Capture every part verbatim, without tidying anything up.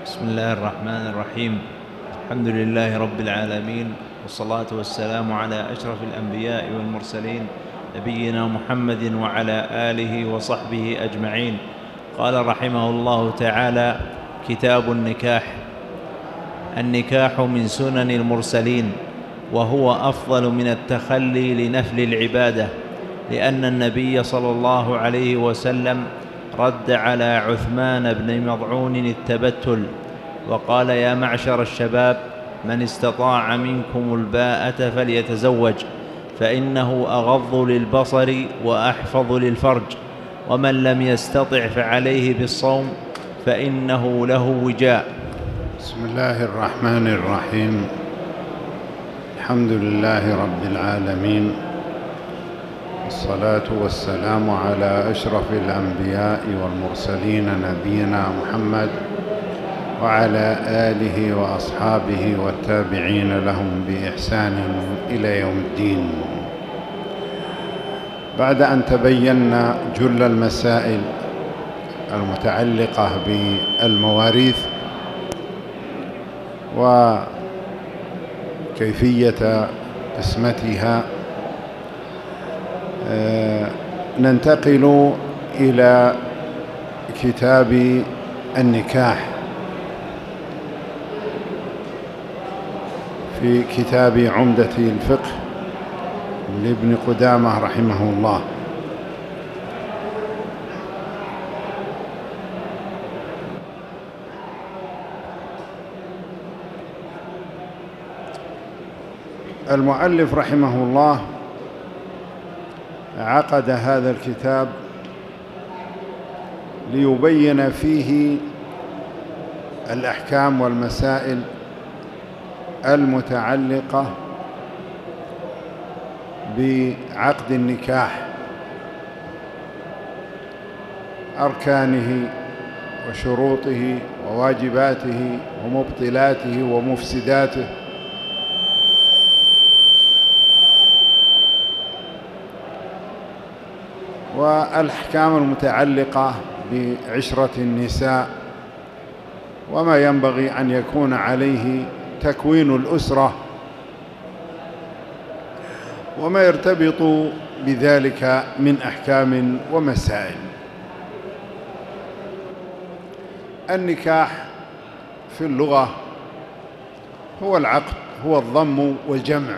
بسم الله الرحمن الرحيم. الحمد لله رب العالمين، والصلاة والسلام على أشرف الأنبياء والمرسلين نبينا محمد وعلى آله وصحبه أجمعين. قال رحمه الله تعالى: كتاب النكاح. النكاح من سنن المرسلين، وهو أفضل من التخلي لنفل العبادة، لأن النبي صلى الله عليه وسلم رد على عثمان بن مضعون التبتل وقال: يا معشر الشباب، من استطاع منكم الباءة فليتزوج، فإنه أغض للبصر وأحفظ للفرج، ومن لم يستطع فعليه بالصوم فإنه له وجاء. بسم الله الرحمن الرحيم. الحمد لله رب العالمين، والصلاة والسلام على أشرف الأنبياء والمرسلين نبينا محمد وعلى آله وأصحابه والتابعين لهم بإحسان إلى يوم الدين. بعد أن تبينا جل المسائل المتعلقة بالمواريث وكيفية قسمتها، ننتقل إلى كتاب النكاح في كتاب عمدة الفقه لابن قدامة رحمه الله. المؤلف رحمه الله عقد هذا الكتاب ليبين فيه الأحكام والمسائل المتعلقة بعقد النكاح، أركانه وشروطه وواجباته ومبطلاته ومفسداته، والأحكام المتعلقة بعشرة النساء، وما ينبغي أن يكون عليه تكوين الأسرة، وما يرتبط بذلك من أحكام ومسائل. النكاح في اللغة هو العقد، هو الضم والجمع.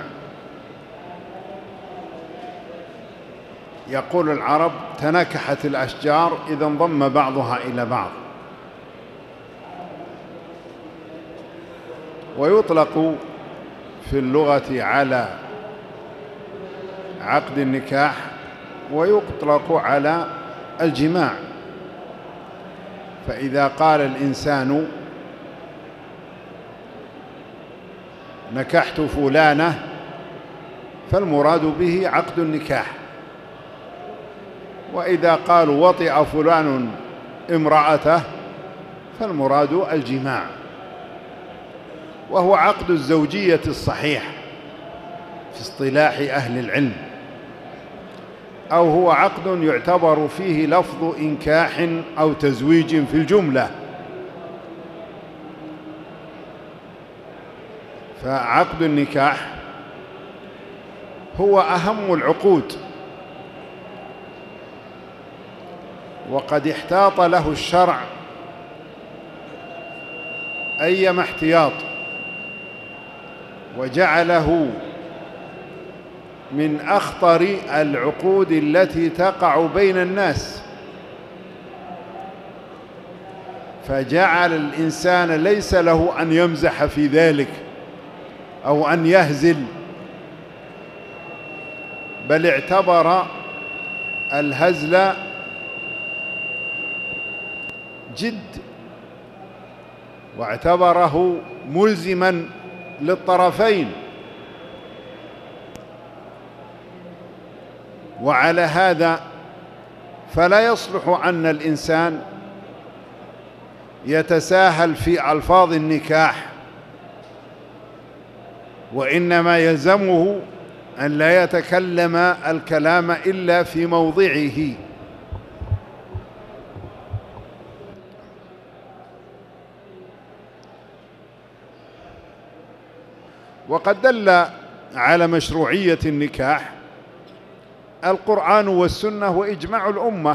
يقول العرب: تنكحت الأشجار إذا انضم بعضها إلى بعض. ويطلق في اللغة على عقد النكاح ويطلق على الجماع. فإذا قال الإنسان نكحت فلانة فالمراد به عقد النكاح، وإذا قالوا وطئ فلان امرأته فالمراد الجماع، وهو عقد الزوجية الصحيح في اصطلاح أهل العلم، أو هو عقد يعتبر فيه لفظ إنكاح أو تزويج في الجملة. فعقد النكاح هو أهم العقود، وقد احتاط له الشرع أيما احتياط، وجعله من أخطر العقود التي تقع بين الناس، فجعل الإنسان ليس له أن يمزح في ذلك أو أن يهزل، بل اعتبر الهزل جد، واعتبره ملزما للطرفين. وعلى هذا فلا يصلح أن الإنسان يتساهل في ألفاظ النكاح، وإنما يلزمه أن لا يتكلم الكلام إلا في موضعه. وقد دل على مشروعية النكاح القرآن والسنة وإجماع الأمة.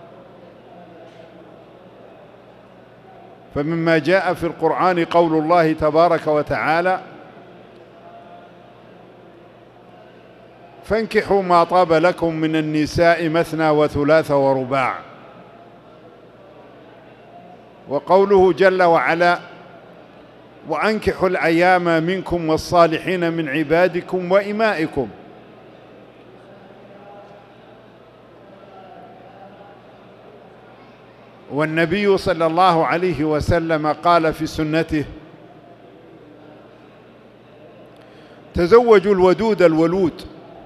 فمما جاء في القرآن قول الله تبارك وتعالى: فانكحوا ما طاب لكم من النساء مثنى وثلاث ورباع. وقوله جل وعلا: وأنكحوا الأيام منكم والصالحين من عبادكم وإمائكم. والنبي صلى الله عليه وسلم قال في سنته: تزوجوا الودود الولود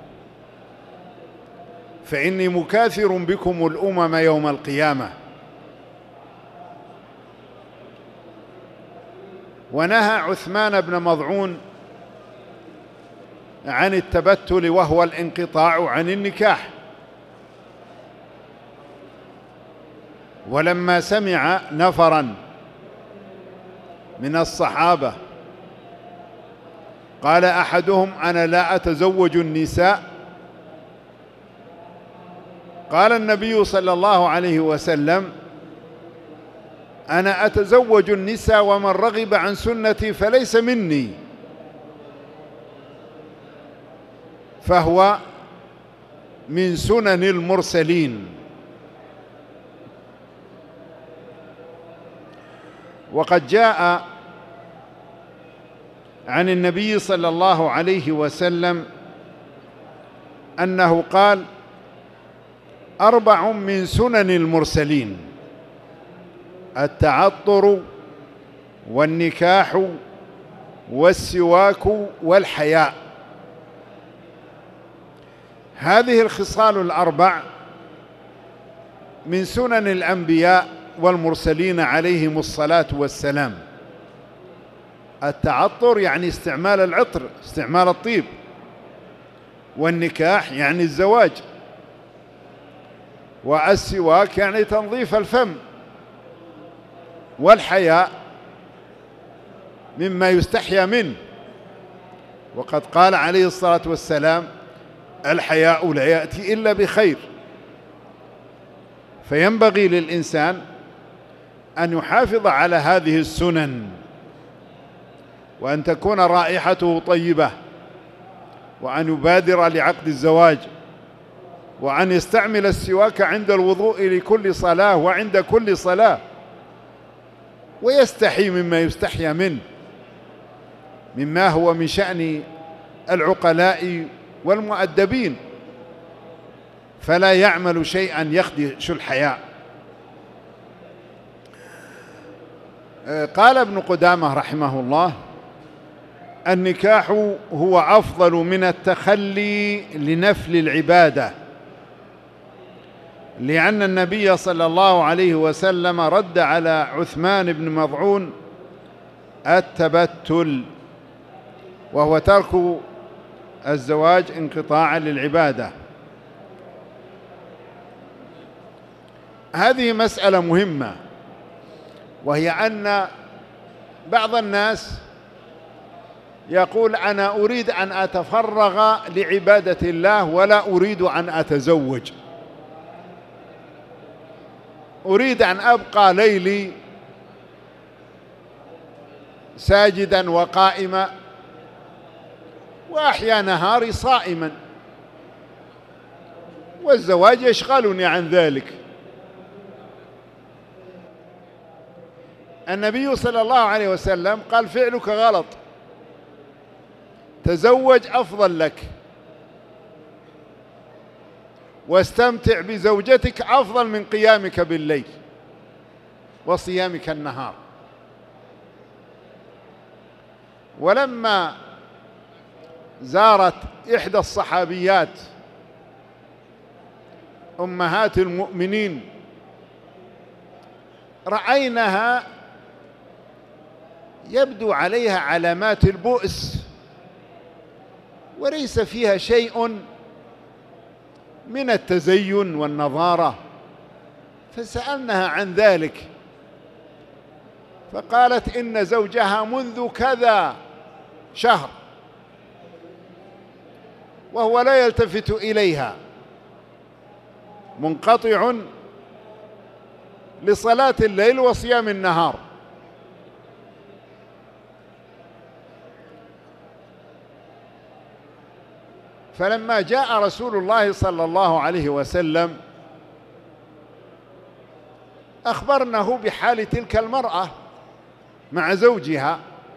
فإني مكاثر بكم الأمم يوم القيامة. ونهى عثمان بن مظعون عن التبتل وهو الانقطاع عن النكاح. ولما سمع نفرا من الصحابة قال أحدهم: أنا لا أتزوج النساء، قال النبي صلى الله عليه وسلم: أنا أتزوج النساء ومن رغب عن سنتي فليس مني. فهو من سنن المرسلين. وقد جاء عن النبي صلى الله عليه وسلم أنه قال: أربع من سنن المرسلين: التعطر والنكاح والسواك والحياء. هذه الخصال الأربع من سنن الأنبياء والمرسلين عليهم الصلاة والسلام. التعطر يعني استعمال العطر، استعمال الطيب. والنكاح يعني الزواج. والسواك يعني تنظيف الفم. والحياء مما يستحيا منه، وقد قال عليه الصلاة والسلام: الحياء لا يأتي إلا بخير. فينبغي للإنسان أن يحافظ على هذه السنن، وأن تكون رائحته طيبة، وأن يبادر لعقد الزواج، وأن يستعمل السواك عند الوضوء لكل صلاة وعند كل صلاة، ويستحي مما يستحيا منه، مما هو من شأن العقلاء والمؤدبين، فلا يعمل شيئا يخدش الحياء. قال ابن قدامة رحمه الله: النكاح هو أفضل من التخلي لنفل العبادة، لأن النبي صلى الله عليه وسلم رد على عثمان بن مظعون التبتل، وهو ترك الزواج انقطاعا للعبادة. هذه مسألة مهمة، وهي أن بعض الناس يقول: أنا أريد أن أتفرغ لعبادة الله ولا أريد أن أتزوج، أريد أن أبقى ليلي ساجدا وقائما، وأحيا نهاري صائما، والزواج يشغلني عن ذلك. النبي صلى الله عليه وسلم قال: فعلك غلط، تزوج أفضل لك، واستمتع بزوجتك أفضل من قيامك بالليل وصيامك النهار. ولما زارت إحدى الصحابيات أمهات المؤمنين رأينها يبدو عليها علامات البؤس، وليس فيها شيء من التزين والنظارة، فسألناها عن ذلك، فقالت: إن زوجها منذ كذا شهر وهو لا يلتفت إليها، منقطع لصلاة الليل وصيام النهار. فلما جاء رسول الله صلى الله عليه وسلم أخبرنه بحال تلك المرأة مع زوجها،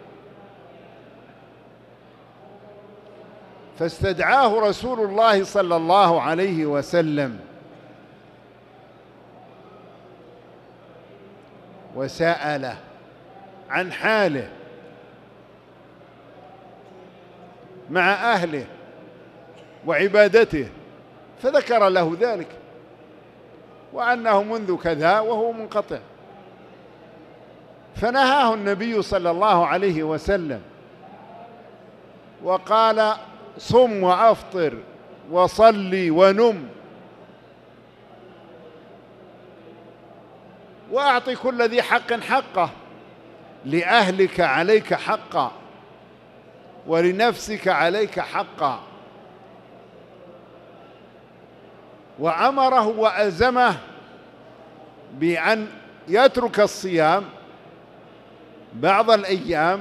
فاستدعاه رسول الله صلى الله عليه وسلم وسأله عن حاله مع أهله وعبادته، فذكر له ذلك وأنه منذ كذا وهو منقطع. فنهاه النبي صلى الله عليه وسلم وقال: صم وأفطر وصلي ونم، وأعط كل ذي حق حقه، لأهلك عليك حقا ولنفسك عليك حقا. وأمره وألزمه بأن يترك الصيام بعض الأيام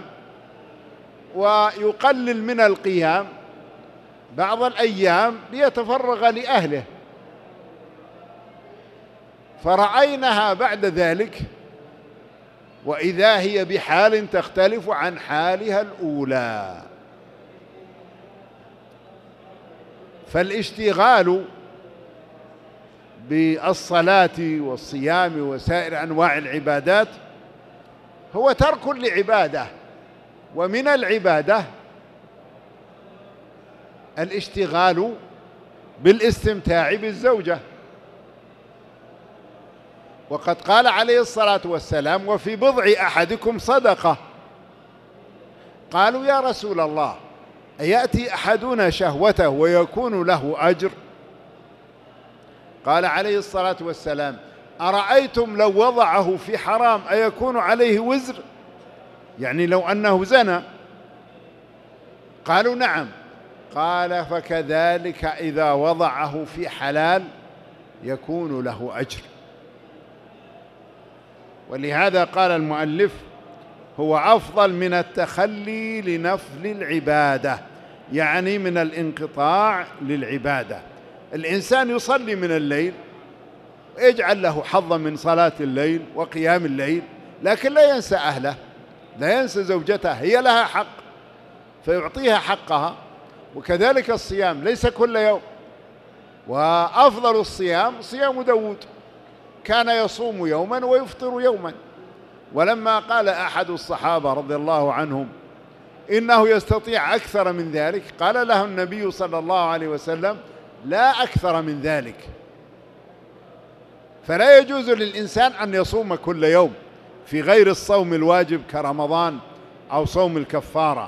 ويقلل من القيام بعض الأيام ليتفرغ لأهله. فرأينها بعد ذلك وإذا هي بحال تختلف عن حالها الأولى. فالاشتغال بالصلاة والصيام وسائر أنواع العبادات هو ترك لعبادة، ومن العبادة الاشتغال بالاستمتاع بالزوجة. وقد قال عليه الصلاة والسلام: وفي بضع أحدكم صدقة. قالوا: يا رسول الله، أيأتي أحدنا شهوته ويكون له أجر؟ قال عليه الصلاة والسلام: أرأيتم لو وضعه في حرام أيكون عليه وزر؟ يعني لو أنه زنى. قالوا: نعم. قال: فكذلك إذا وضعه في حلال يكون له أجر. ولهذا قال المؤلف: هو أفضل من التخلي لنفل العبادة، يعني من الانقطاع للعبادة. الإنسان يصلي من الليل ويجعل له حظا من صلاة الليل وقيام الليل، لكن لا ينسى أهله، لا ينسى زوجته، هي لها حق فيعطيها حقها. وكذلك الصيام ليس كل يوم، وأفضل الصيام صيام داود، كان يصوم يوما ويفطر يوما. ولما قال أحد الصحابة رضي الله عنهم إنه يستطيع أكثر من ذلك، قال له النبي صلى الله عليه وسلم: لا أكثر من ذلك. فلا يجوز للإنسان أن يصوم كل يوم في غير الصوم الواجب كرمضان أو صوم الكفارة.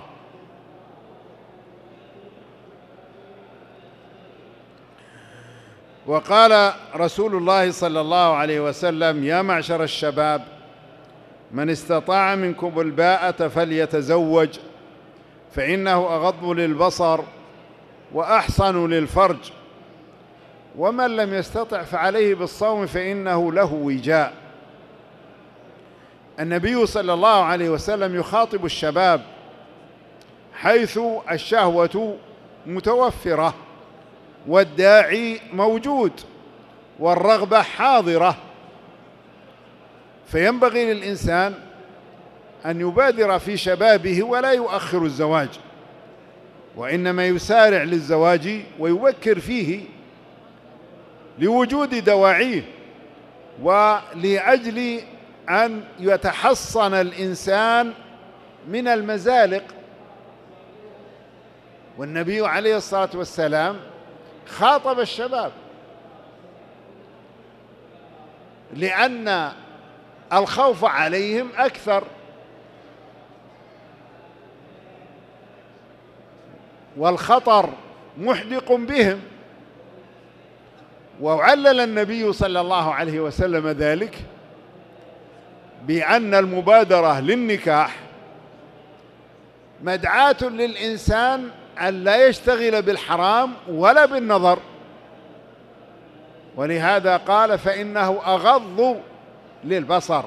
وقال رسول الله صلى الله عليه وسلم: يا معشر الشباب، من استطاع منكم الباءة فليتزوج، فإنه أغض للبصر وأحصن للفرج، ومن لم يستطع فعليه بالصوم فإنه له وجاء. النبي صلى الله عليه وسلم يخاطب الشباب حيث الشهوة متوفرة والداعي موجود والرغبة حاضرة، فينبغي للإنسان أن يبادر في شبابه ولا يؤخر الزواج، وإنما يسارع للزواج ويبكر فيه لوجود دواعيه ولأجل أن يتحصن الإنسان من المزالق. والنبي عليه الصلاة والسلام خاطب الشباب لأن الخوف عليهم أكثر، والخطر محدق بهم. وعلل النبي صلى الله عليه وسلم ذلك بأن المبادرة للنكاح مدعاة للإنسان أن لا يشتغل بالحرام ولا بالنظر، ولهذا قال فإنه أغض للبصر.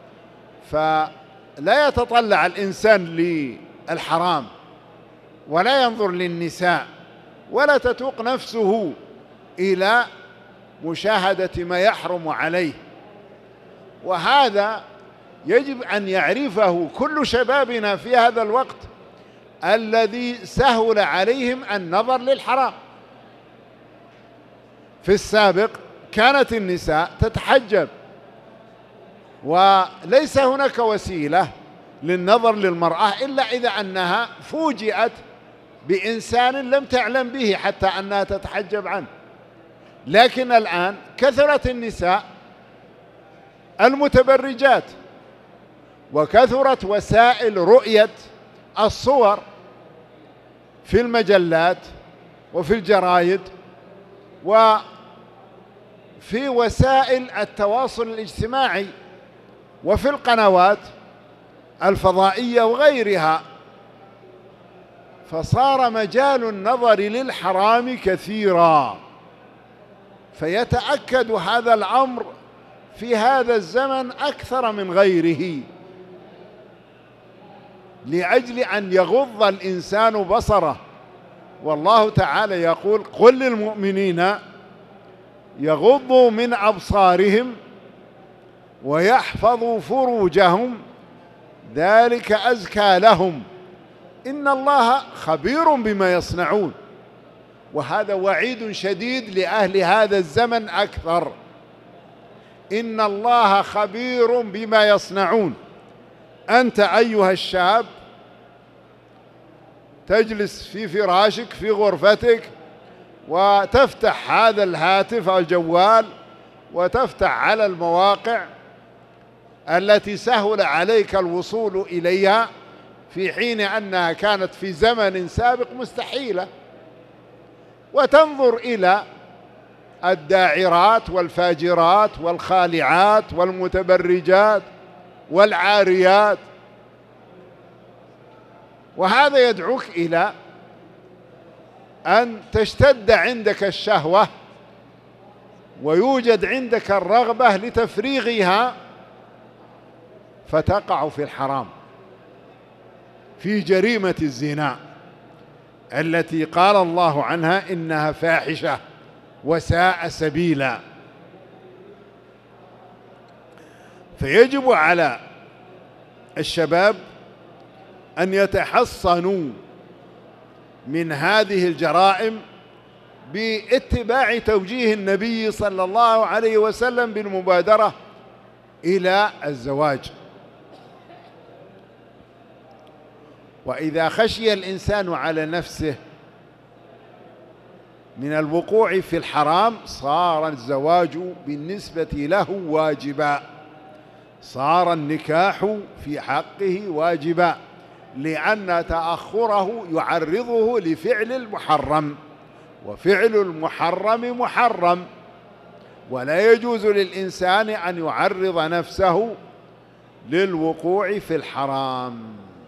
فلا يتطلع الإنسان للحرام ولا ينظر للنساء ولا تتوق نفسه إلى مشاهدة ما يحرم عليه، وهذا يجب أن يعرفه كل شبابنا في هذا الوقت الذي سهل عليهم النظر للحرام. في السابق كانت النساء تتحجب وليس هناك وسيلة للنظر للمرأة إلا إذا أنها فوجئت بإنسان لم تعلم به حتى أنها تتحجب عنه. لكن الآن كثرت النساء المتبرجات وكثرت وسائل رؤية الصور في المجلات وفي الجرايد وفي وسائل التواصل الاجتماعي وفي القنوات الفضائية وغيرها، فصار مجال النظر للحرام كثيرا. فيتأكد هذا الأمر في هذا الزمن أكثر من غيره، لأجل أن يغض الإنسان بصره. والله تعالى يقول قل للمؤمنين يغضوا من أبصارهم ويحفظوا فروجهم ذلك أزكى لهم إن الله خبير بما يصنعون. وهذا وعيد شديد لأهل هذا الزمن أكثر، إن الله خبير بما يصنعون. أنت أيها الشاب تجلس في فراشك في غرفتك وتفتح هذا الهاتف أو الجوال وتفتح على المواقع التي سهل عليك الوصول إليها، في حين أنها كانت في زمن سابق مستحيلة، وتنظر إلى الداعرات والفاجرات والخالعات والمتبرجات والعاريات، وهذا يدعوك إلى أن تشتد عندك الشهوة ويوجد عندك الرغبة لتفريغها، فتقع في الحرام، في جريمة الزنا التي قال الله عنها إنها فاحشة وساء سبيلا. فيجب على الشباب أن يتحصنوا من هذه الجرائم باتباع توجيه النبي صلى الله عليه وسلم بالمبادرة إلى الزواج. وإذا خشي الإنسان على نفسه من الوقوع في الحرام صار الزواج بالنسبة له واجبا، صار النكاح في حقه واجبا، لأن تأخره يعرضه لفعل المحرم، وفعل المحرم محرم، ولا يجوز للإنسان أن يعرض نفسه للوقوع في الحرام.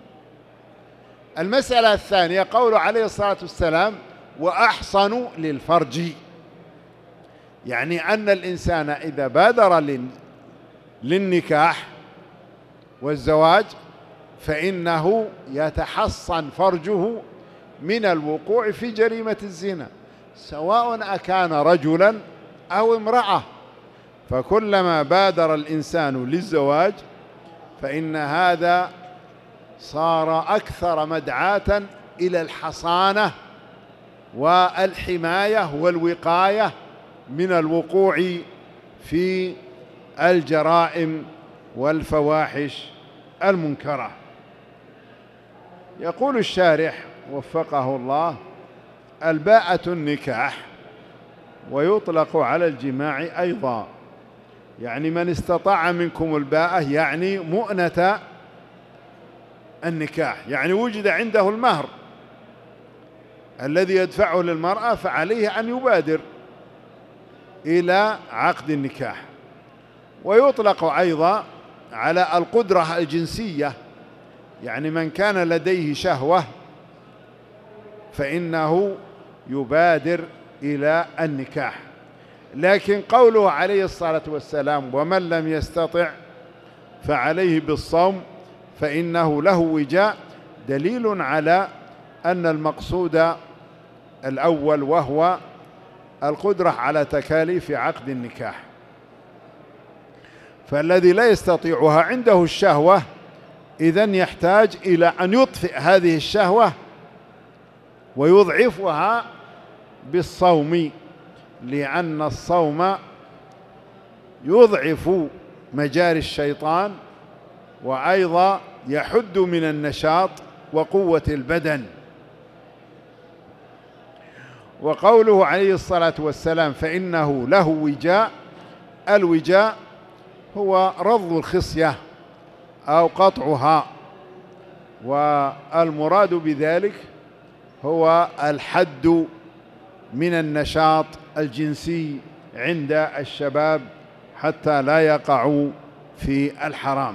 المسألة الثانية قول عليه الصلاة والسلام وأحصن للفرج، يعني أن الإنسان إذا بادر للنكاح والزواج فإنه يتحصن فرجه من الوقوع في جريمة الزنا، سواء أكان رجلا أو امرأة. فكلما بادر الإنسان للزواج فإن هذا صار أكثر مدعاة إلى الحصانة والحماية والوقاية من الوقوع في الجرائم والفواحش المنكرة. يقول الشارح وفقه الله الباءة النكاح، ويطلق على الجماع أيضا، يعني من استطاع منكم الباءة يعني مؤنة النكاح، يعني وجد عنده المهر الذي يدفعه للمرأة فعليه أن يبادر إلى عقد النكاح. ويطلق أيضا على القدرة الجنسية، يعني من كان لديه شهوة فإنه يبادر إلى النكاح. لكن قوله عليه الصلاة والسلام ومن لم يستطع فعليه بالصوم فإنه له وجاء دليل على أن المقصود الأول وهو القدرة على تكاليف عقد النكاح. فالذي لا يستطيعها عنده الشهوة إذن يحتاج إلى أن يطفئ هذه الشهوة ويضعفها بالصوم، لأن الصوم يضعف مجاري الشيطان وأيضا يحد من النشاط وقوة البدن. وقوله عليه الصلاة والسلام فإنه له وجاء، الوجاء هو رض الخصية أو قطعها، والمراد بذلك هو الحد من النشاط الجنسي عند الشباب حتى لا يقعوا في الحرام.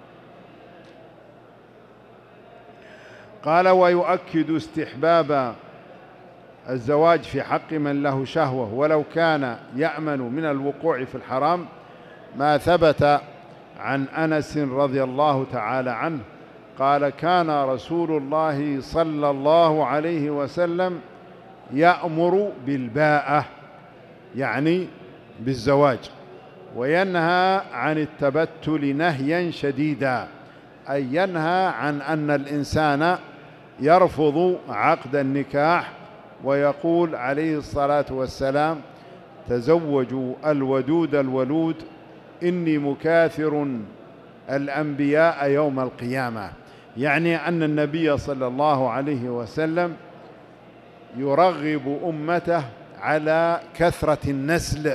قال ويؤكد استحباب الزواج في حق من له شهوة ولو كان يأمن من الوقوع في الحرام ما ثبت عن أنس رضي الله تعالى عنه قال كان رسول الله صلى الله عليه وسلم يأمر بالباءة يعني بالزواج، وينهى عن التبتل نهيا شديدا، أي ينهى عن أن الإنسان يرفض عقد النكاح، ويقول عليه الصلاة والسلام تزوجوا الودود الولود إني مكاثر الأنبياء يوم القيامة، يعني أن النبي صلى الله عليه وسلم يرغب أمته على كثرة النسل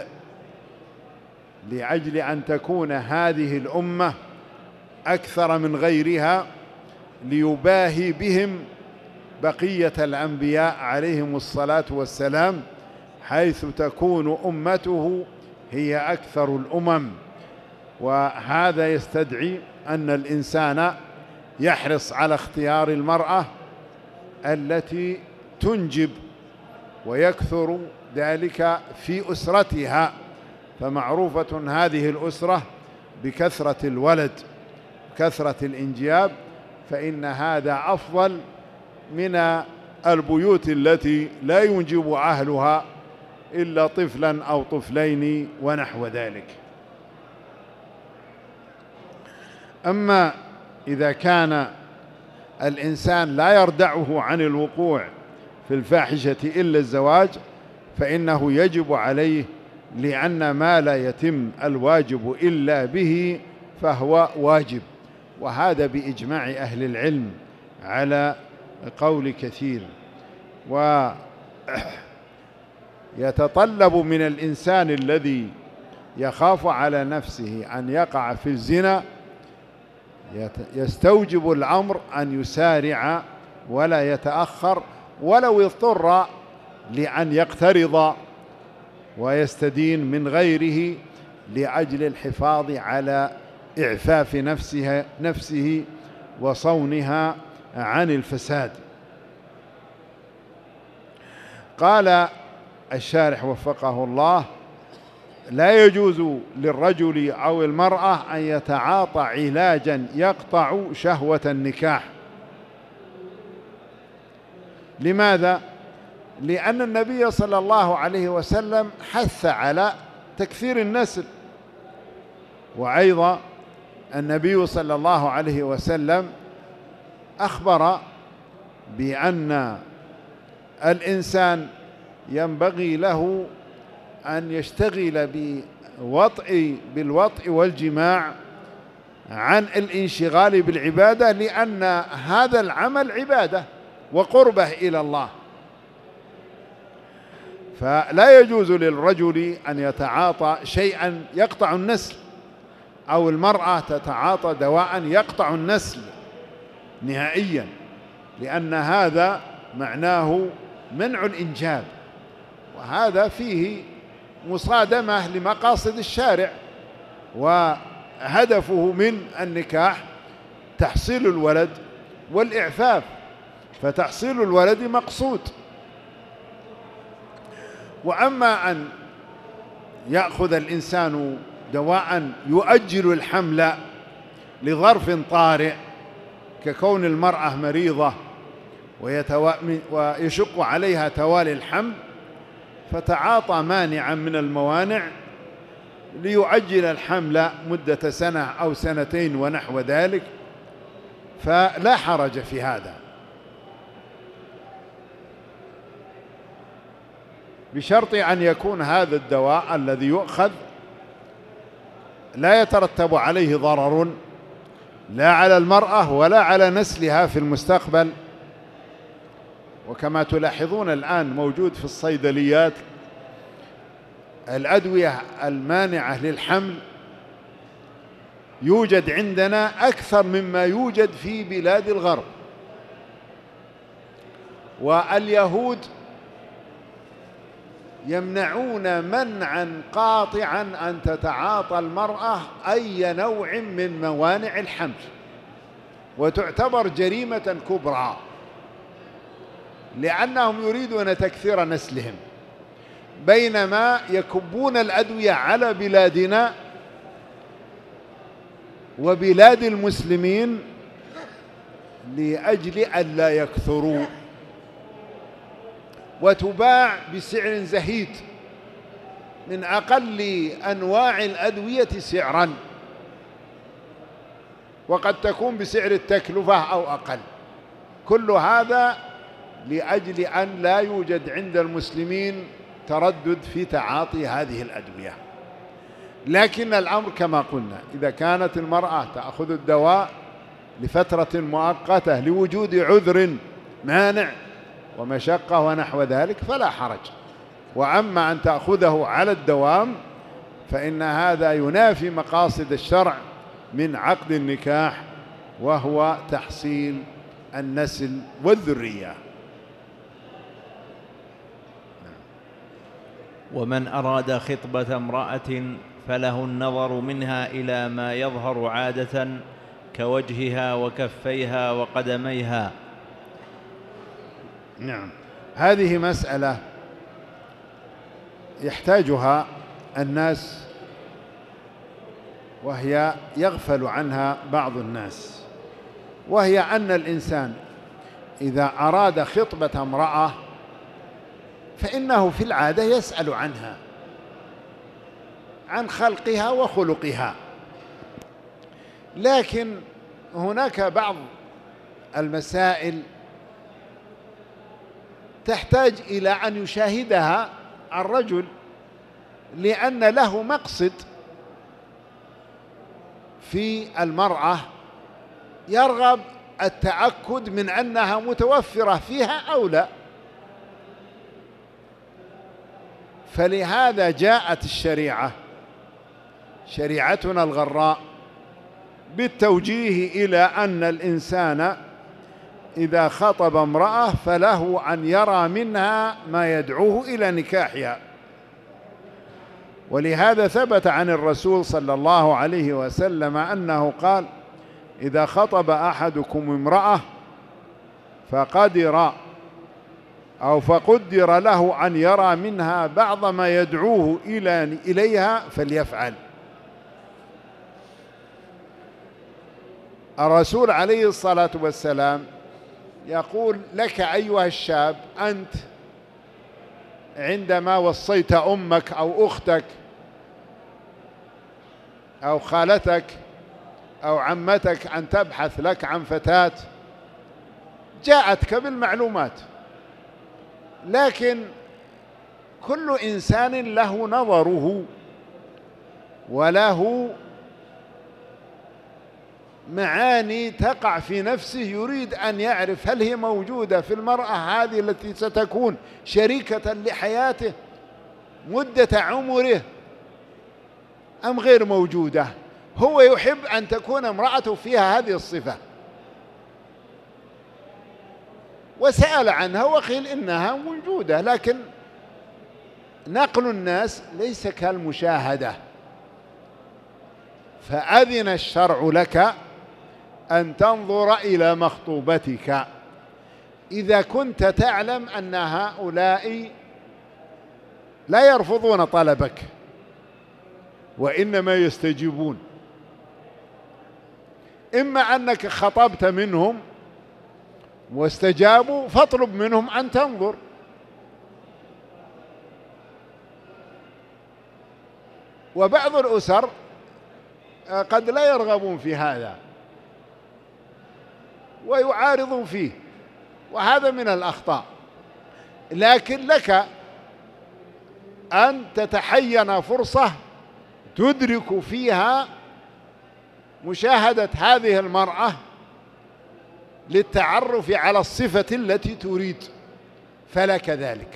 لأجل أن تكون هذه الأمة أكثر من غيرها ليباهي بهم بقية الأنبياء عليهم الصلاة والسلام، حيث تكون أمته هي أكثر الأمم. وهذا يستدعي أن الإنسان يحرص على اختيار المرأة التي تنجب ويكثر ذلك في أسرتها، فمعروفة هذه الأسرة بكثرة الولد كثرة الإنجاب، فإن هذا أفضل من البيوت التي لا ينجب أهلها إلا طفلا أو طفلين ونحو ذلك. أما إذا كان الإنسان لا يردعه عن الوقوع في الفاحشة إلا الزواج فإنه يجب عليه، لأن ما لا يتم الواجب إلا به فهو واجب، وهذا بإجماع أهل العلم على قول كثير. ويتطلب من الإنسان الذي يخاف على نفسه أن يقع في الزنا يستوجب الأمر أن يسارع ولا يتأخر، ولو اضطر لأن يقترض ويستدين من غيره لأجل الحفاظ على إعفاف نفسها نفسه وصونها عن الفساد. قال الشارح وفقه الله لا يجوز للرجل أو المرأة أن يتعاطى علاجا يقطع شهوة النكاح. لماذا؟ لأن النبي صلى الله عليه وسلم حث على تكثير النسل، وأيضا النبي صلى الله عليه وسلم أخبر بأن الإنسان ينبغي له أن يشتغل بوطء بالوطء والجماع عن الانشغال بالعبادة، لأن هذا العمل عبادة وقربة إلى الله. فلا يجوز للرجل أن يتعاطى شيئا يقطع النسل، أو المرأة تتعاطى دواء يقطع النسل نهائيا، لأن هذا معناه منع الإنجاب، وهذا فيه مصادمة لمقاصد الشارع، وهدفه من النكاح تحصيل الولد والإعفاف، فتحصيل الولد مقصود. وأما أن يأخذ الإنسان دواء يؤجل الحمل لظرف طارئ ككون المرأة مريضة ويشق عليها توالي الحمل، فتعاطى مانعا من الموانع ليعجل الحمل مدة سنة أو سنتين ونحو ذلك، فلا حرج في هذا، بشرط أن يكون هذا الدواء الذي يؤخذ لا يترتب عليه ضرر لا على المرأة ولا على نسلها في المستقبل. وكما تلاحظون الآن موجود في الصيدليات الأدوية المانعة للحمل، يوجد عندنا أكثر مما يوجد في بلاد الغرب. واليهود يمنعون منعا قاطعا أن تتعاطى المرأة أي نوع من موانع الحمل، وتعتبر جريمة كبرى، لأنهم يريدون تكثير نسلهم، بينما يكبون الأدوية على بلادنا وبلاد المسلمين لأجل أن لا يكثروا، وتباع بسعر زهيد من أقل أنواع الأدوية سعرا، وقد تكون بسعر التكلفة أو أقل. كل هذا لأجل أن لا يوجد عند المسلمين تردد في تعاطي هذه الأدوية. لكن الأمر كما قلنا، إذا كانت المرأة تأخذ الدواء لفترة مؤقتة لوجود عذر مانع ومشقة ونحو ذلك فلا حرج. وأما أن تأخذه على الدوام فإن هذا ينافي مقاصد الشرع من عقد النكاح، وهو تحصيل النسل والذرية. ومن أراد خطبة امرأة فله النظر منها إلى ما يظهر عادة كوجهها وكفيها وقدميها. نعم، هذه مسألة يحتاجها الناس، وهي يغفل عنها بعض الناس، وهي أن الإنسان إذا أراد خطبة امرأة فإنه في العادة يسأل عنها، عن خلقها وخلقها. لكن هناك بعض المسائل تحتاج إلى أن يشاهدها الرجل، لأن له مقصد في المرأة، يرغب التأكد من أنها متوفرة فيها أو لا. فلهذا جاءت الشريعة، شريعتنا الغراء، بالتوجيه إلى أن الإنسان إذا خطب امرأة فله أن يرى منها ما يدعوه إلى نكاحها. ولهذا ثبت عن الرسول صلى الله عليه وسلم أنه قال: إذا خطب أحدكم امرأة فقدر أو فقدر له أن يرى منها بعض ما يدعوه إلى إليها فليفعل. الرسول عليه الصلاة والسلام يقول لك أيها الشاب، أنت عندما وصيت أمك أو أختك أو خالتك أو عمتك أن تبحث لك عن فتاة، جاءتك بالمعلومات، لكن كل إنسان له نظره وله معاني تقع في نفسه، يريد أن يعرف هل هي موجودة في المرأة هذه التي ستكون شريكة لحياته مدة عمره أم غير موجودة. هو يحب أن تكون امرأته فيها هذه الصفة، وسأل عنها وقيل إنها موجودة، لكن نقل الناس ليس كالمشاهدة. فأذن الشرع لك أن تنظر إلى مخطوبتك، إذا كنت تعلم أن هؤلاء لا يرفضون طلبك وإنما يستجيبون، إما أنك خطبت منهم واستجابوا فاطلب منهم أن تنظر، وبعض الأسر قد لا يرغبون في هذا ويعارضون فيه، وهذا من الأخطاء. لكن لك أن تتحين فرصة تدرك فيها مشاهدة هذه المرأة للتعرف على الصفة التي تريد، فلك ذلك.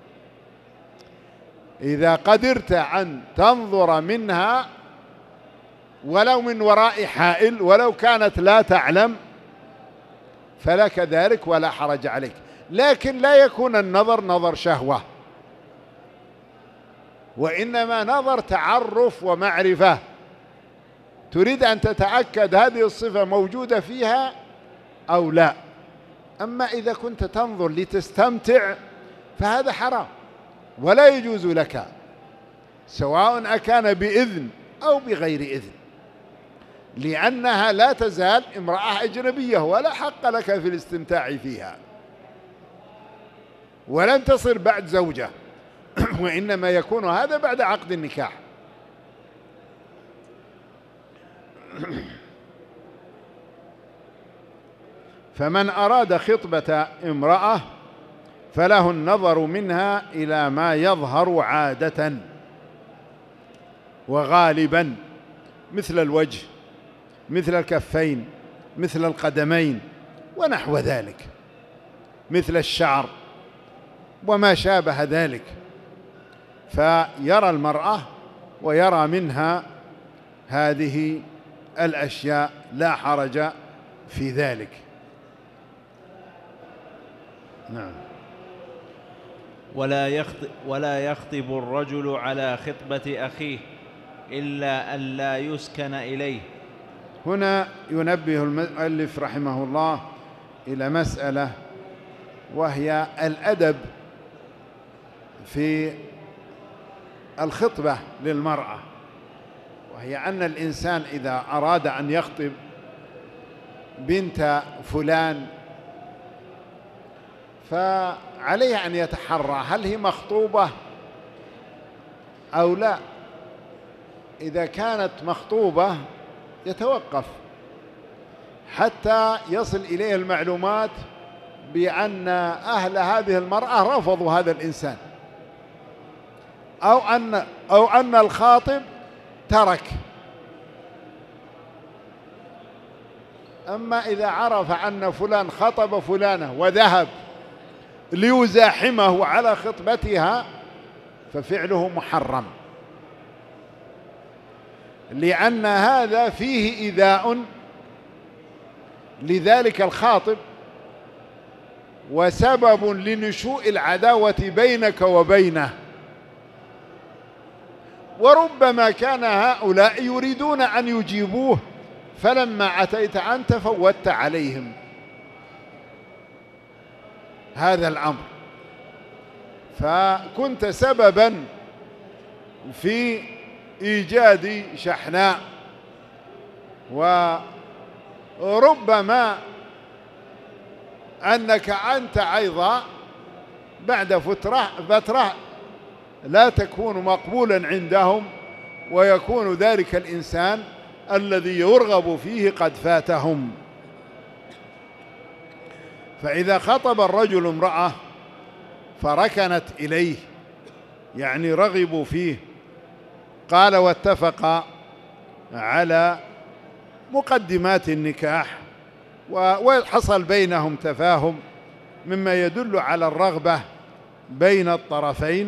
إذا قدرت أن تنظر منها ولو من وراء حائل ولو كانت لا تعلم فلك ذلك ولا حرج عليك، لكن لا يكون النظر نظر شهوة، وإنما نظر تعرف ومعرفة، تريد أن تتأكد هذه الصفة موجودة فيها أو لا. أما إذا كنت تنظر لتستمتع فهذا حرام ولا يجوز لك، سواء أكان بإذن أو بغير إذن، لأنها لا تزال امرأة أجنبية ولا حق لك في الاستمتاع فيها، ولن تصل بعد زوجة وإنما يكون هذا بعد عقد النكاح. فمن أراد خطبة امرأة فله النظر منها إلى ما يظهر عادة وغالبا، مثل الوجه، مثل الكفين، مثل القدمين ونحو ذلك، مثل الشعر وما شابه ذلك، فيرى المرأة ويرى منها هذه الأشياء، لا حرج في ذلك. نعم. ولا يخطب, ولا يخطب الرجل على خطبة أخيه إلا أن لا يسكن إليه. هنا ينبه المؤلف رحمه الله إلى مسألة، وهي الأدب في الخطبة للمرأة، وهي أن الإنسان إذا أراد أن يخطب بنت فلان فعليه أن يتحرى هل هي مخطوبة أو لا. إذا كانت مخطوبة يتوقف حتى يصل إليه المعلومات بأن أهل هذه المرأة رفضوا هذا الإنسان، أو أن أو أن الخاطب ترك. أما إذا عرف أن فلان خطب فلانة وذهب ليزاحمه على خطبتها ففعله محرم، لأن هذا فيه إيذاء لذلك الخاطب وسبب لنشوء العداوة بينك وبينه. وربما كان هؤلاء يريدون أن يجيبوه، فلما أتيت أنت فوتت عليهم هذا الأمر، فكنت سببا في إيجاد شحناء. وربما أنك أنت أيضا بعد فترة فترة لا تكون مقبولا عندهم، ويكون ذلك الإنسان الذي يرغب فيه قد فاتهم. فإذا خطب الرجل امرأة فركنت إليه، يعني رغبوا فيه، قال واتفق على مقدمات النكاح وحصل بينهم تفاهم مما يدل على الرغبة بين الطرفين،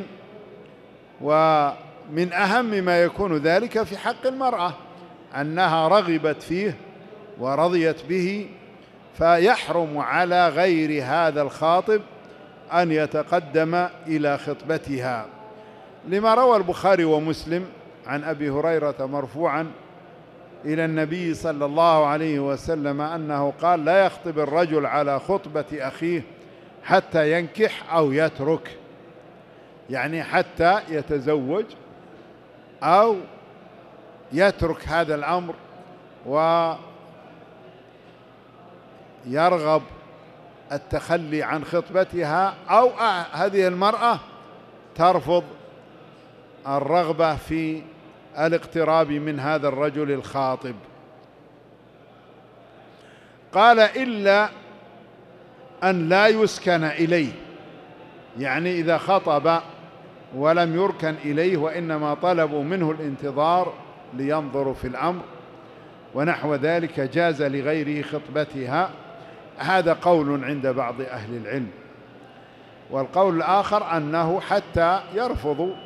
ومن أهم ما يكون ذلك في حق المرأة أنها رغبت فيه ورضيت به، فيحرم على غير هذا الخاطب أن يتقدم إلى خطبتها، لما روى البخاري ومسلم عن أبي هريرة مرفوعا إلى النبي صلى الله عليه وسلم أنه قال لا يخطب الرجل على خطبة أخيه حتى ينكح أو يترك، يعني حتى يتزوج أو يترك هذا الأمر ويرغب التخلي عن خطبتها، أو هذه المرأة ترفض الرغبة في الاقتراب من هذا الرجل الخاطب. قال إلا أن لا يسكن إليه، يعني إذا خطب ولم يركن إليه وإنما طلبوا منه الانتظار لينظروا في الأمر ونحو ذلك جاز لغيره خطبتها. هذا قول عند بعض أهل العلم. والقول الآخر أنه حتى يرفض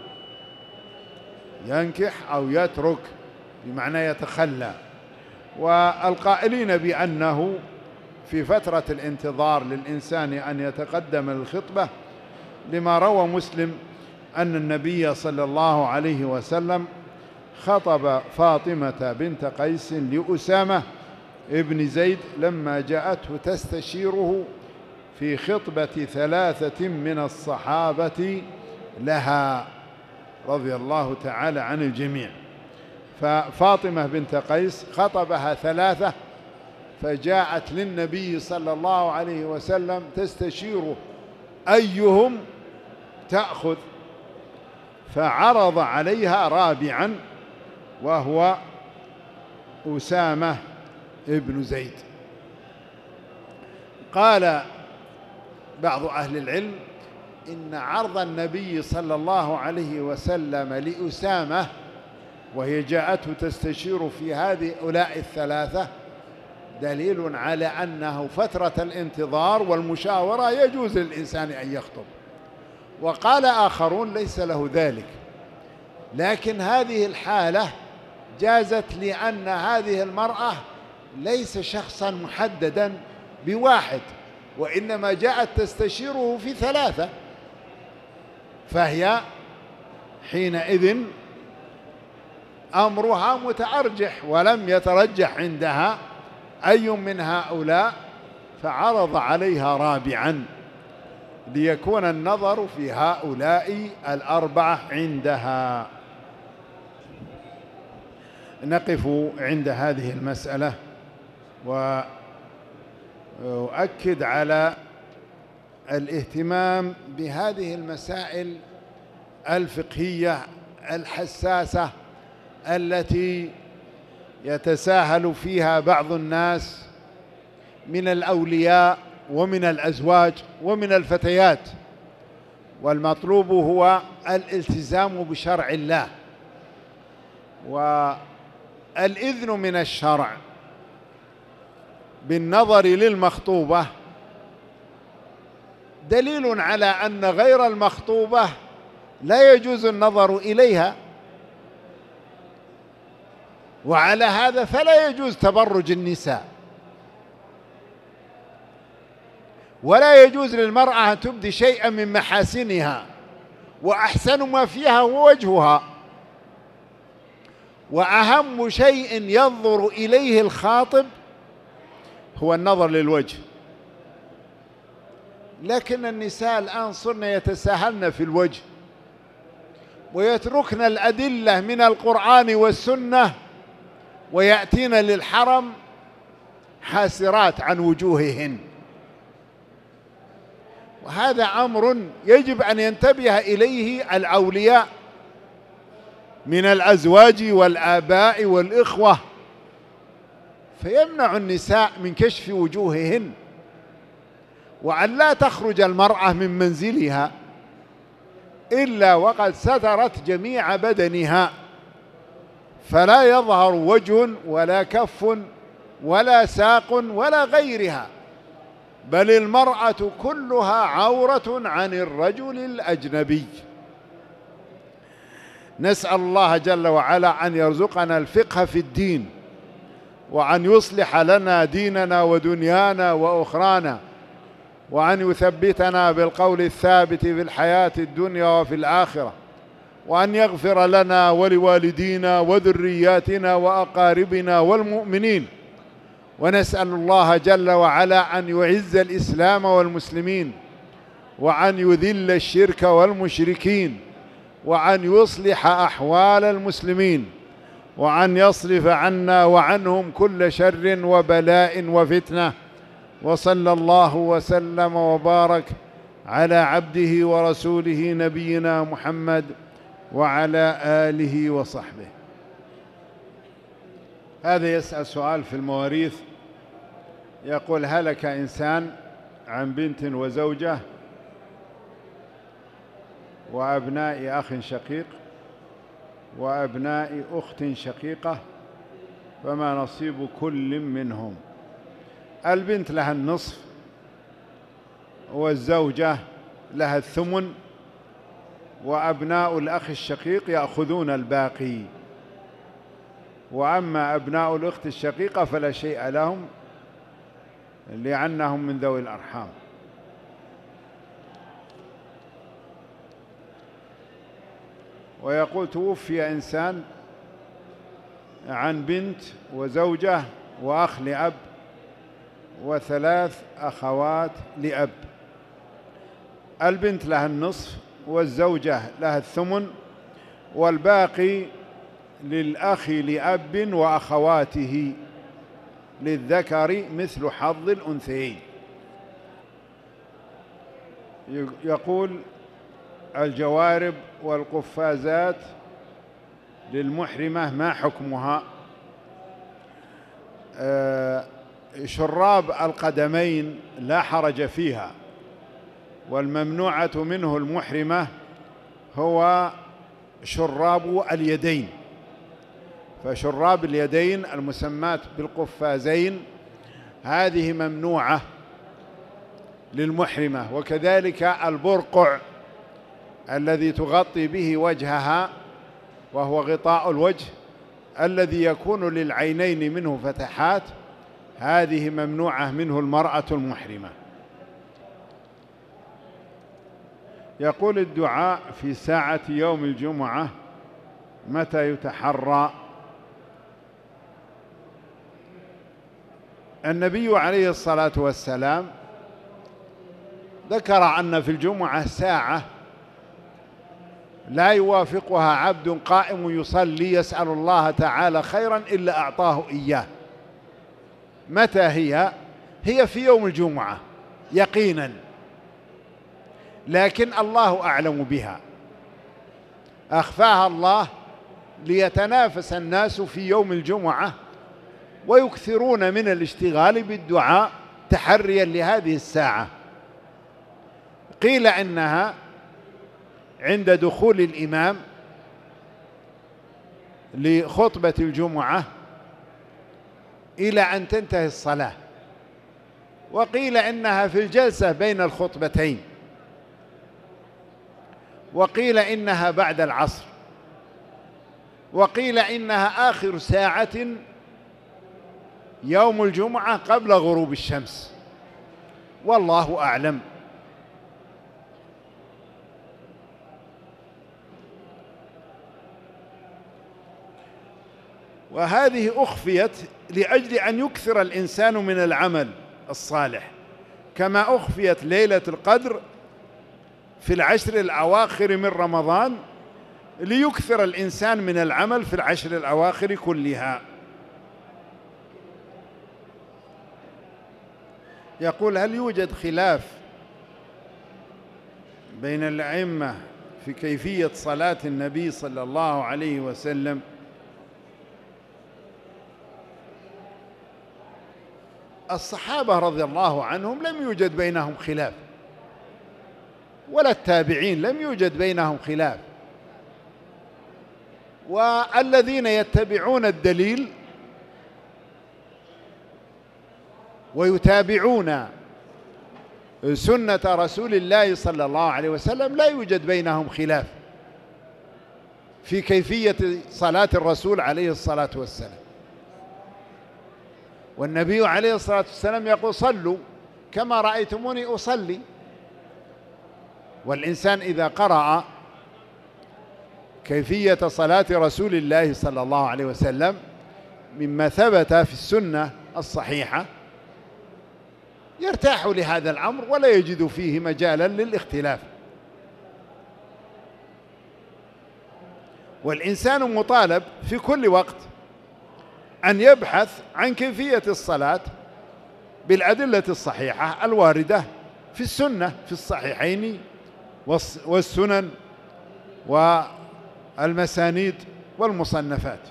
ينكح أو يترك، بمعنى يتخلى. والقائلين بأنه في فترة الانتظار للإنسان أن يتقدم للخطبة لما روى مسلم أن النبي صلى الله عليه وسلم خطب فاطمة بنت قيس لأسامة ابن زيد لما جاءته تستشيره في خطبة ثلاثة من الصحابة لها رضي الله تعالى عن الجميع. ففاطمة بنت قيس خطبها ثلاثة، فجاءت للنبي صلى الله عليه وسلم تستشيره أيهم تأخذ، فعرض عليها رابعا وهو أسامة ابن زيد. قال بعض أهل العلم إن عرض النبي صلى الله عليه وسلم لأسامة وهي جاءته تستشير في هذه أولاء الثلاثة دليل على أنه فترة الانتظار والمشاورة يجوز للإنسان أن يخطب. وقال آخرون ليس له ذلك، لكن هذه الحالة جازت لأن هذه المرأة ليس شخصا محددا بواحد، وإنما جاءت تستشيره في ثلاثة، فهي حينئذ أمرها متأرجح ولم يترجح عندها أي من هؤلاء، فعرض عليها رابعا ليكون النظر في هؤلاء الأربعة عندها. نقف عند هذه المسألة، وأؤكد على الاهتمام بهذه المسائل الفقهية الحساسة التي يتساهل فيها بعض الناس من الأولياء ومن الأزواج ومن الفتيات، والمطلوب هو الالتزام بشرع الله. والإذن من الشرع بالنظر للمخطوبة دليل على أن غير المخطوبة لا يجوز النظر إليها، وعلى هذا فلا يجوز تبرج النساء، ولا يجوز للمرأة أن تبدي شيئا من محاسنها، وأحسن ما فيها هو وجهها، وأهم شيء ينظر إليه الخاطب هو النظر للوجه. لكن النساء الآن صرن يتساهلن في الوجه ويتركن الأدلة من القرآن والسنة ويأتين للحرم حاسرات عن وجوههن، وهذا أمر يجب أن ينتبه إليه الأولياء من الأزواج والآباء والإخوة، فيمنع النساء من كشف وجوههن، وأن لا تخرج المرأة من منزلها إلا وقد سترت جميع بدنها، فلا يظهر وجه ولا كف ولا ساق ولا غيرها، بل المرأة كلها عورة عن الرجل الأجنبي. نسأل الله جل وعلا أن يرزقنا الفقه في الدين، وأن يصلح لنا ديننا ودنيانا وأخرانا، وأن يثبتنا بالقول الثابت في الحياة الدنيا وفي الآخرة، وأن يغفر لنا ولوالدينا وذرياتنا وأقاربنا والمؤمنين. ونسأل الله جل وعلا أن يعز الإسلام والمسلمين وأن يذل الشرك والمشركين، وأن يصلح أحوال المسلمين، وأن يصرف عنا وعنهم كل شر وبلاء وفتنة. وصلى الله وسلم وبارك على عبده ورسوله نبينا محمد وعلى آله وصحبه. هذا يسأل سؤال في المواريث، يقول: هلك إنسان عن بنت وزوجة وأبناء أخ شقيق وأبناء أخت شقيقة، فما نصيب كل منهم؟ البنت لها النصف والزوجة لها الثمن، وأبناء الأخ الشقيق يأخذون الباقي، وأما أبناء الأخت الشقيقة فلا شيء لهم لأنهم من ذوي الأرحام. ويقول: توفي إنسان عن بنت وزوجة وأخ لأب وثلاث أخوات لأب. البنت لها النصف والزوجة لها الثمن، والباقي للأخ لأب وأخواته للذكر مثل حظ الأنثيين. يقول: الجوارب والقفازات للمحرمة ما حكمها؟ آه شراب القدمين لا حرج فيها، والممنوعة منه المحرمة هو شراب اليدين، فشراب اليدين المسمات بالقفازين هذه ممنوعة للمحرمة، وكذلك البرقع الذي تغطي به وجهها وهو غطاء الوجه الذي يكون للعينين منه فتحات، هذه ممنوعة منه المرأة المحرمة. يقول: الدعاء في ساعة يوم الجمعة متى يتحرى؟ النبي عليه الصلاة والسلام ذكر أن في الجمعة ساعة لا يوافقها عبد قائم يصلي يسأل الله تعالى خيرا إلا أعطاه إياه. متى هي؟ هي في يوم الجمعة يقينا، لكن الله أعلم بها، أخفاها الله ليتنافس الناس في يوم الجمعة ويكثرون من الاشتغال بالدعاء تحريا لهذه الساعة. قيل إنها عند دخول الإمام لخطبة الجمعة إلى أن تنتهي الصلاة، وقيل إنها في الجلسة بين الخطبتين، وقيل إنها بعد العصر، وقيل إنها آخر ساعة يوم الجمعة قبل غروب الشمس، والله أعلم. وهذه أخفيت لأجل أن يكثر الإنسان من العمل الصالح، كما أخفيت ليلة القدر في العشر الأواخر من رمضان ليكثر الإنسان من العمل في العشر الأواخر كلها. يقول: هل يوجد خلاف بين الأئمة في كيفية صلاة النبي صلى الله عليه وسلم؟ الصحابة رضي الله عنهم لم يوجد بينهم خلاف، ولا التابعين لم يوجد بينهم خلاف، والذين يتبعون الدليل ويتابعون سنة رسول الله صلى الله عليه وسلم لا يوجد بينهم خلاف في كيفية صلاة الرسول عليه الصلاة والسلام. والنبي عليه الصلاة والسلام يقول: صلوا كما رأيتموني أصلي. والإنسان إذا قرأ كيفية صلاة رسول الله صلى الله عليه وسلم مما ثبت في السنة الصحيحة يرتاح لهذا الأمر ولا يجد فيه مجالا للاختلاف. والإنسان مطالب في كل وقت أن يبحث عن كيفية الصلاة بالأدلة الصحيحة الواردة في السنة في الصحيحين والسنن والمسانيد والمصنفات.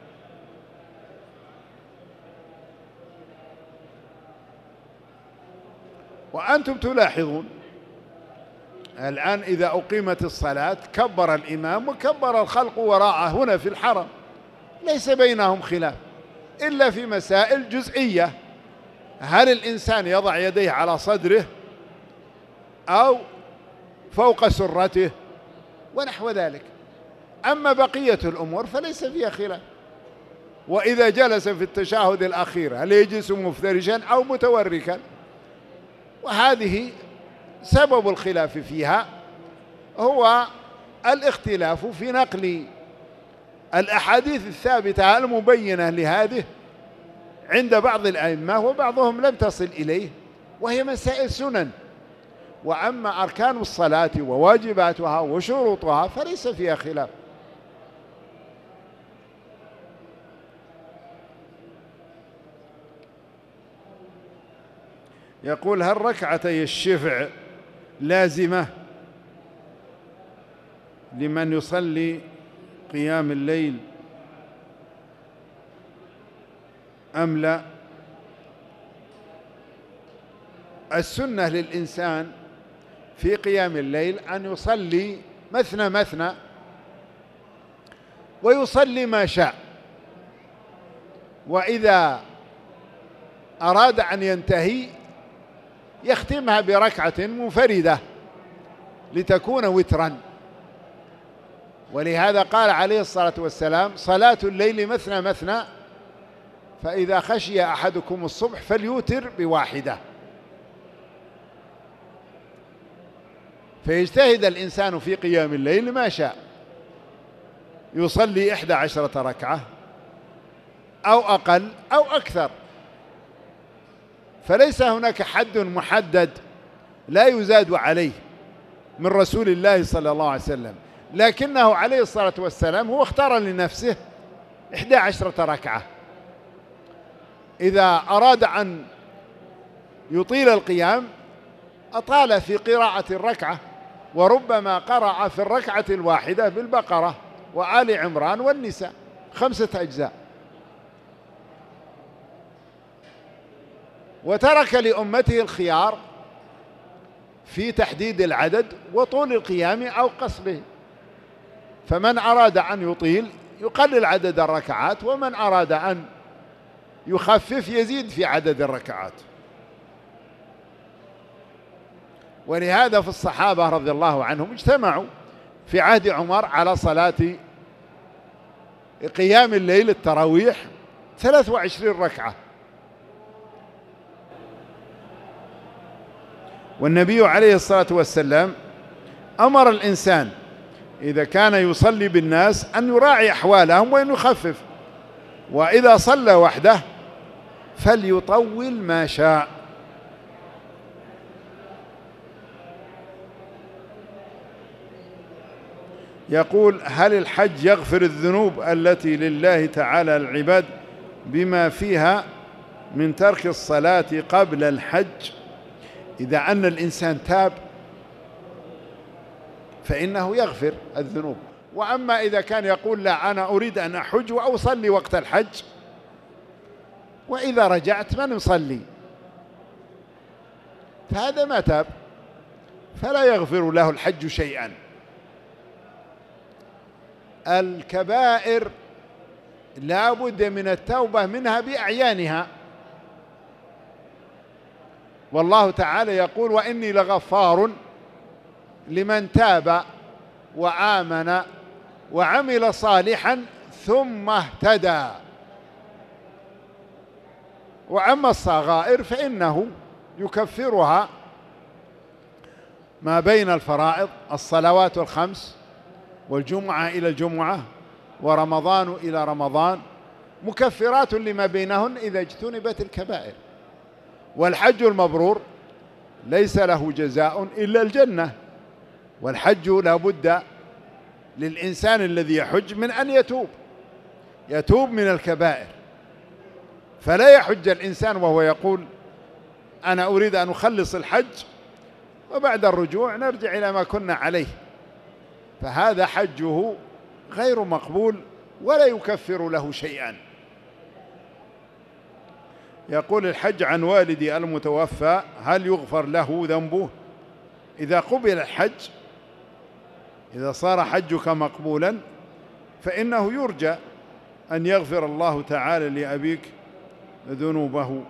وأنتم تلاحظون الآن إذا أقيمت الصلاة كبر الإمام وكبر الخلق وراءه هنا في الحرم، ليس بينهم خلاف إلا في مسائل جزئية، هل الإنسان يضع يديه على صدره أو فوق سرته ونحو ذلك. أما بقية الأمور فليس فيها خلاف. وإذا جلس في التشهد الأخير هل يجلس مفترشا أو متوركا؟ وهذه سبب الخلاف فيها هو الاختلاف في نقل الأحاديث الثابتة المبينة لهذه عند بعض الأئمة، وبعضهم لم تصل إليه، وهي مسائل سنن. وأما أركان الصلاة وواجباتها وشروطها فليس فيها خلاف. يقول: هل ركعتي الشفع لازمة لمن يصلي قيام الليل أم لا؟ السنة للإنسان في قيام الليل أن يصلي مثنى مثنى ويصلي ما شاء، وإذا أراد أن ينتهي يختمها بركعة منفردة لتكون وترا. ولهذا قال عليه الصلاة والسلام: صلاة الليل مثنى مثنى، فإذا خشي أحدكم الصبح فليوتر بواحدة. فيجتهد الإنسان في قيام الليل ما شاء، يصلي إحدى عشرة ركعة أو أقل أو أكثر، فليس هناك حد محدد لا يزاد عليه من رسول الله صلى الله عليه وسلم، لكنه عليه الصلاة والسلام هو اختار لنفسه إحدى عشرة ركعة. إذا أراد أن يطيل القيام أطال في قراءة الركعة، وربما قرأ في الركعة الواحدة بالبقرة وآل عمران والنساء خمسة أجزاء، وترك لأمته الخيار في تحديد العدد وطول القيام أو قصره. فمن أراد أن يطيل يقلل عدد الركعات، ومن أراد أن يخفف يزيد في عدد الركعات. ولهذا في الصحابة رضي الله عنهم اجتمعوا في عهد عمر على صلاة قيام الليل التراويح ثلاث وعشرين ركعة، والنبي عليه الصلاة والسلام أمر الإنسان إذا كان يصلي بالناس أن يراعي أحوالهم وأن يخفف، وإذا صلى وحده فليطول ما شاء. يقول: هل الحج يغفر الذنوب التي لله تعالى العباد بما فيها من ترك الصلاة قبل الحج؟ إذا أن الإنسان تاب فإنه يغفر الذنوب. وأما إذا كان يقول: لا، أنا أريد أن أحج وأصلي وقت الحج، وإذا رجعت من يصلي، فهذا ما تاب فلا يغفر له الحج شيئا. الكبائر لا بد من التوبة منها بأعيانها، والله تعالى يقول: وإني لغفار لمن تاب وآمن وعمل صالحا ثم اهتدى. وأما الصغائر فإنه يكفرها ما بين الفرائض: الصلوات الخمس، والجمعة إلى الجمعة، ورمضان إلى رمضان، مكفرات لما بينهن إذا اجتنبت الكبائر. والحج المبرور ليس له جزاء إلا الجنة. والحج لا بد للإنسان الذي يحج من أن يتوب يتوب من الكبائر، فلا يحج الإنسان وهو يقول أنا أريد أن أخلص الحج وبعد الرجوع نرجع إلى ما كنا عليه، فهذا حجه غير مقبول ولا يكفر له شيئا. يقول الحج عن والدي المتوفى هل يغفر له ذنبه؟ إذا قبل الحج، إذا صار حجك مقبولا فإنه يرجى أن يغفر الله تعالى لأبيك ذنوبه.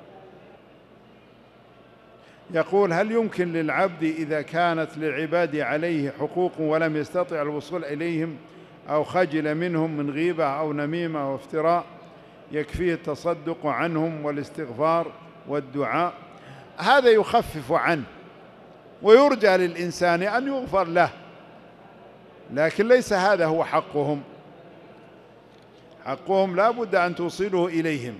يقول هل يمكن للعبد إذا كانت للعباد عليه حقوق ولم يستطع الوصول إليهم أو خجل منهم من غيبة أو نميمة أو افتراء يكفيه التصدق عنهم والاستغفار والدعاء؟ هذا يخفف عنه ويرجى للإنسان أن يغفر له، لكن ليس هذا هو حقهم. حقهم لا بد أن توصله إليهم.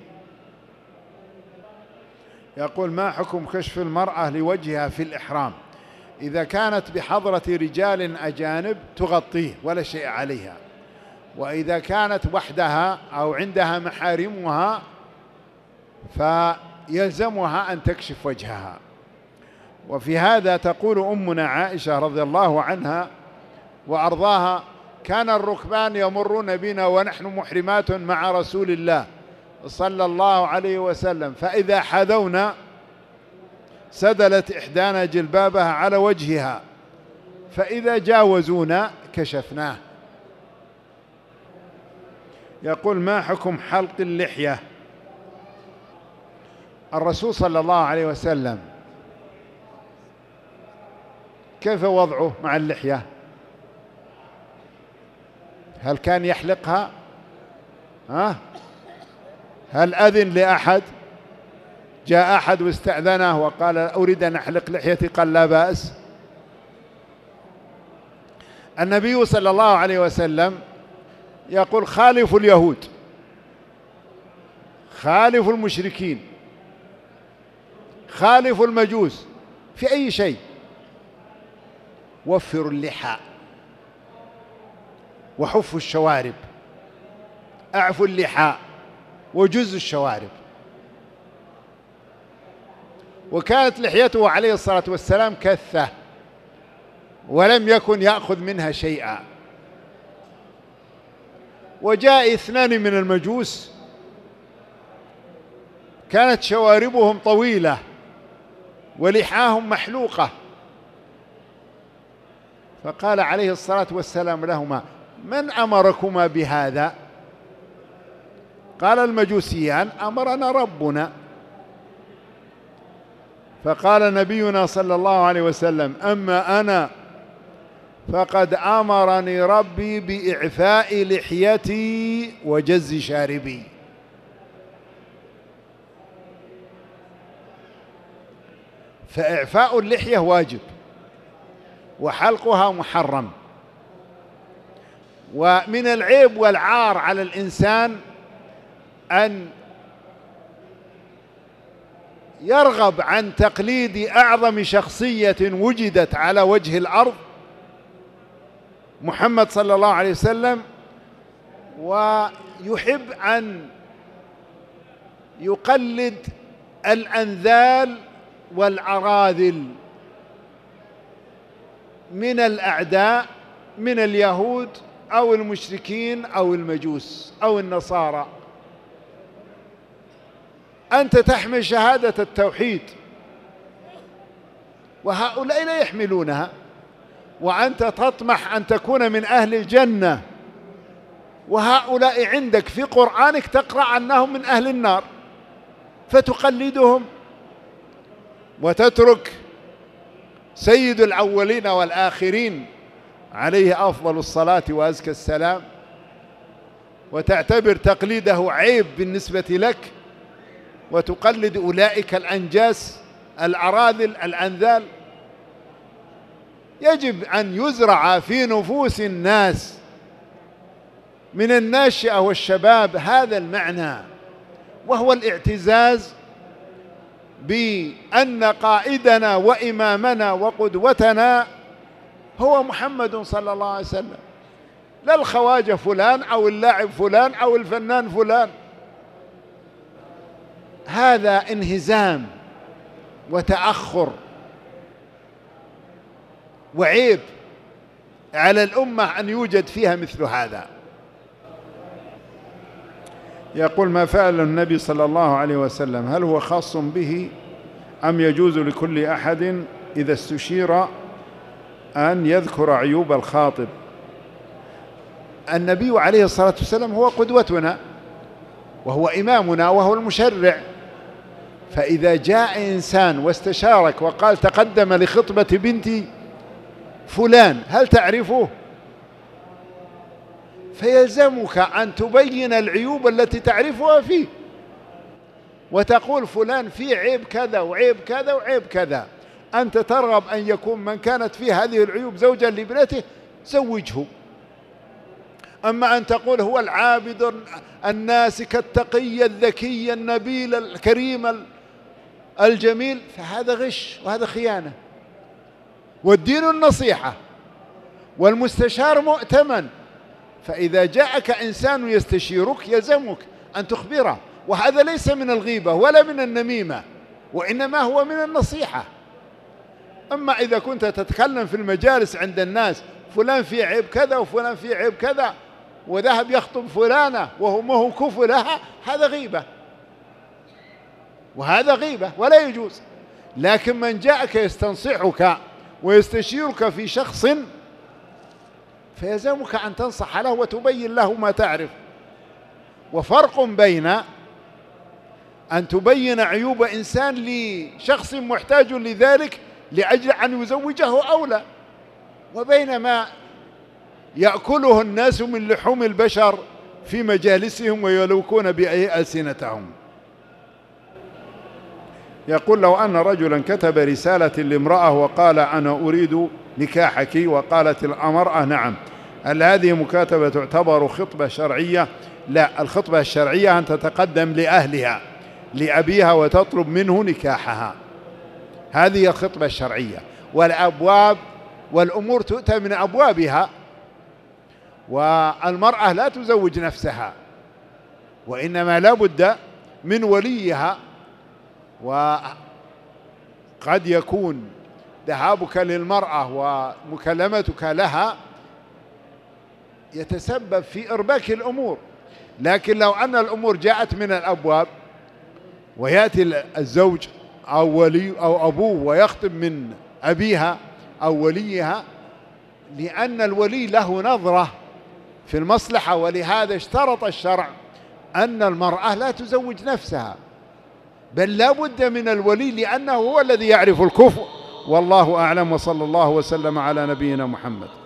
يقول ما حكم كشف المرأة لوجهها في الإحرام؟ إذا كانت بحضرة رجال أجانب تغطيه ولا شيء عليها، وإذا كانت وحدها أو عندها محارمها فيلزمها أن تكشف وجهها. وفي هذا تقول أمنا عائشة رضي الله عنها وأرضاها كان الركبان يمرون بنا ونحن محرمات مع رسول الله صلى الله عليه وسلم، فإذا حذونا سدلت إحدانا جلبابها على وجهها، فإذا جاوزونا كشفناه. يقول ما حكم حلق اللحية؟ الرسول صلى الله عليه وسلم كيف وضعه مع اللحية؟ هل كان يحلقها؟ ها؟ هل أذن لأحد؟ جاء أحد واستأذنه وقال أريد أن أحلق لحيتي؟ قال لا بأس. النبي صلى الله عليه وسلم يقول خالفوا اليهود، خالفوا المشركين، خالفوا المجوس في أي شيء، وفروا اللحى وحفوا الشوارب، أعفوا اللحى وجزوا الشوارب. وكانت لحيته عليه الصلاة والسلام كثة ولم يكن يأخذ منها شيئا. وجاء اثنان من المجوس كانت شواربهم طويلة ولحاهم محلوقة، فقال عليه الصلاة والسلام لهما من أمركما بهذا؟ قال المجوسيان أمرنا ربنا. فقال نبينا صلى الله عليه وسلم أما أنا فقد أمرني ربي بإعفاء لحيتي وجز شاربي. فإعفاء اللحية واجب وحلقها محرم. ومن العيب والعار على الإنسان أن يرغب عن تقليد أعظم شخصية وجدت على وجه الأرض محمد صلى الله عليه وسلم، ويحب أن يقلد الأنذال والأراذل من الأعداء من اليهود أو المشركين أو المجوس أو النصارى. أنت تحمل شهادة التوحيد وهؤلاء لا يحملونها، وأنت تطمح أن تكون من أهل الجنة، وهؤلاء عندك في قرآنك تقرأ أنهم من أهل النار، فتقلدهم وتترك سيد الأولين والآخرين عليه أفضل الصلاة وأزكى السلام، وتعتبر تقليده عيب بالنسبة لك، وتقلد أولئك الأنجاس الأراذل الأنذال. يجب أن يزرع في نفوس الناس من الناشئة والشباب هذا المعنى، وهو الاعتزاز بأن قائدنا وإمامنا وقدوتنا هو محمد صلى الله عليه وسلم، لا الخواجة فلان أو اللاعب فلان أو الفنان فلان. هذا انهزام وتأخر وعيب على الأمة أن يوجد فيها مثل هذا. يقول: ما فعل النبي صلى الله عليه وسلم هل هو خاص به أم يجوز لكل أحد إذا استشير أن يذكر عيوب الخاطب؟ النبي عليه الصلاة والسلام هو قدوتنا وهو إمامنا وهو المشرع، فإذا جاء إنسان واستشارك وقال تقدم لخطبة بنتي فلان هل تعرفه؟ فيلزمك أن تبين العيوب التي تعرفها فيه، وتقول فلان فيه عيب كذا وعيب كذا وعيب كذا. أنت ترغب أن يكون من كانت فيه هذه العيوب زوجا لابنته، زوجه. أما أن تقول هو العابد الناسك التقي الذكي النبيل الكريم الجميل، فهذا غش وهذا خيانة. والدين النصيحة، والمستشار مؤتمن، فإذا جاءك إنسان يستشيرك يلزمك أن تخبره، وهذا ليس من الغيبة ولا من النميمة، وإنما هو من النصيحة. أما إذا كنت تتكلم في المجالس عند الناس فلان فيه عيب كذا وفلان فيه عيب كذا، وذهب يخطب فلانة وهو ما هو كفء لها، هذا غيبة، وهذا غيبة ولا يجوز. لكن من جاءك يستنصحك ويستشيرك في شخص فيلزمك أن تنصح له وتبين له ما تعرف. وفرق بين أن تبين عيوب إنسان لشخص محتاج لذلك لأجل أن يزوجه أو لا، وبين ما يأكله الناس من لحوم البشر في مجالسهم ويلوكون به ألسنتهم. يقول: لو أن رجلا كتب رسالة لامرأة وقال أنا أريد نكاحك، وقالت المرأة نعم، هل هذه مكاتبة تعتبر خطبة شرعية؟ لا، الخطبة الشرعية أن تتقدم لأهلها لأبيها وتطلب منه نكاحها، هذه الخطبة الشرعية. والأبواب والأمور تؤتى من أبوابها، والمرأة لا تزوج نفسها، وإنما لا بد من وليها. وقد يكون ذهابك للمرأة ومكلمتك لها يتسبب في إرباك الأمور، لكن لو أن الأمور جاءت من الأبواب ويأتي الزوج أو ولي أو أبوه ويخطب من أبيها أو وليها، لأن الولي له نظرة في المصلحة، ولهذا اشترط الشرع أن المرأة لا تزوج نفسها، بل لا بد من الولي لأنه هو الذي يعرف الكفء. والله أعلم، وصلى الله وسلم على نبينا محمد.